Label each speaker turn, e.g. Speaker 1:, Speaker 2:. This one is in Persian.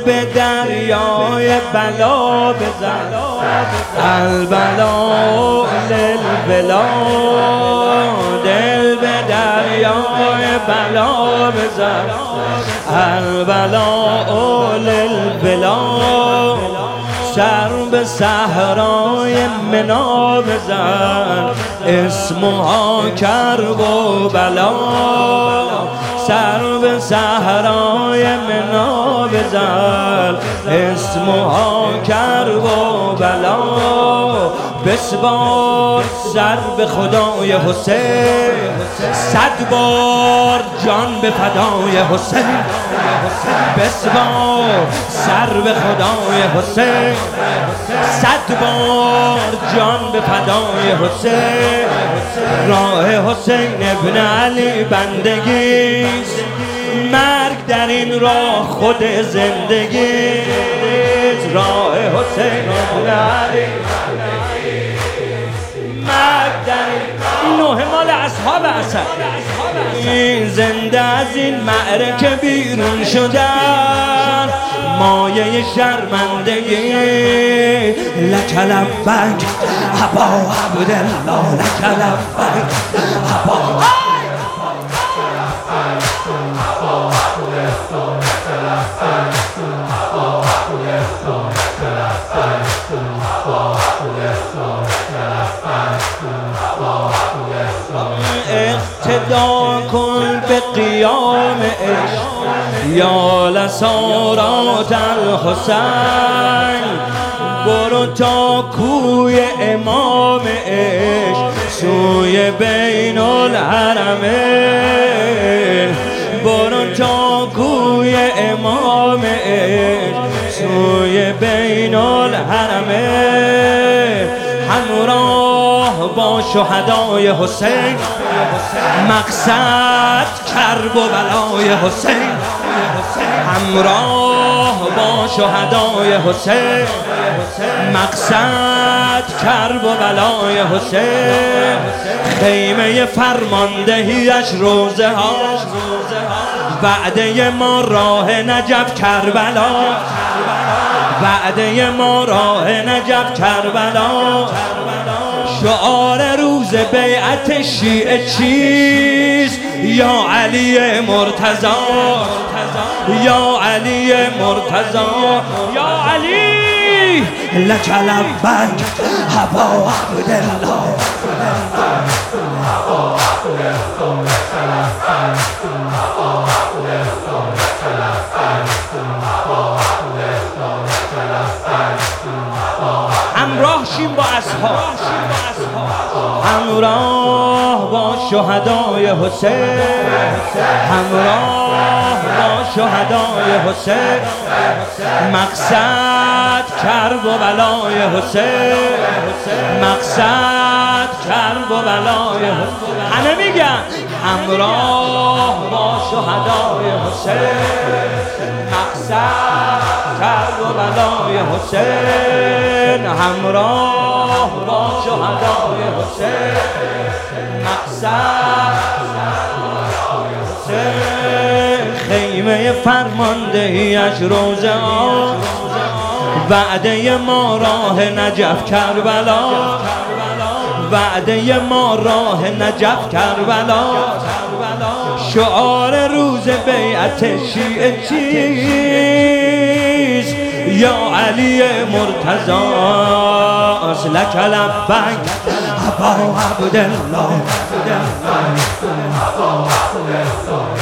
Speaker 1: به دریای بلا بزن، البلا للبلا، دل به دریای بلا بزن، البلا للبلا، سر به صحرای منا بزن، اسمها کرب و بلا، سر به صحرای منا بزن، اسمها کرب و بلا، بسپار سر به خدای حسین، 100 بار جان به فدای حسین، بسپار سر به خدای حسین، 100 بار جان به فدای حسین، راه حسین ابن علی بندگیست، مرگ در این راه خود زندگیست، راه حسین ابن علی مرگ در این نوه مال اصحاب اسد، این زنده از این معرکه بیرون شدن، مایه شرمندگی، لک لبیک ابا عبدالله، لک لبیک ابا اقتدا کن به قیام عشق، یا لسارات الحسین، برو تا کوی امام عشق، سوی بین الحرمین، برو تا کوی امام عشق، سوی بین الحرمین، همراه با شهدای حسین، مقصد کرب و بلای حسین، همراه با شهدای حسین، مقصد کرب و بلای حسین، خیمه فرماندهیش روزه ها، وعده ما راه نجف کربلا، وعده ما راه نجف کربلا، شعار روز بیعت شیعه چیست؟ یا علی مرتضی، یا علی مرتضی، یا علی لک لبیک ابا عبدالله، همراه شیم با اصحاب، همراه با شهدای حسین، همراه با شهدای حسین، مقصد کرب و بلای حسین، مقصد کرب و بلای حسین، همه میگن همراه با شهدای حسین، مقصد کرب و بلای حسین، همراه با شهدای حسین، مقصد حسین، خیمه فرماندهیش روزه ها، وعده ما راه نجف کربلا، وعده ما راه نجف کربلا، شعار روز بیعت شیعه چیست؟ یا علی مرتضی، لک لبیک ابا عبدالله.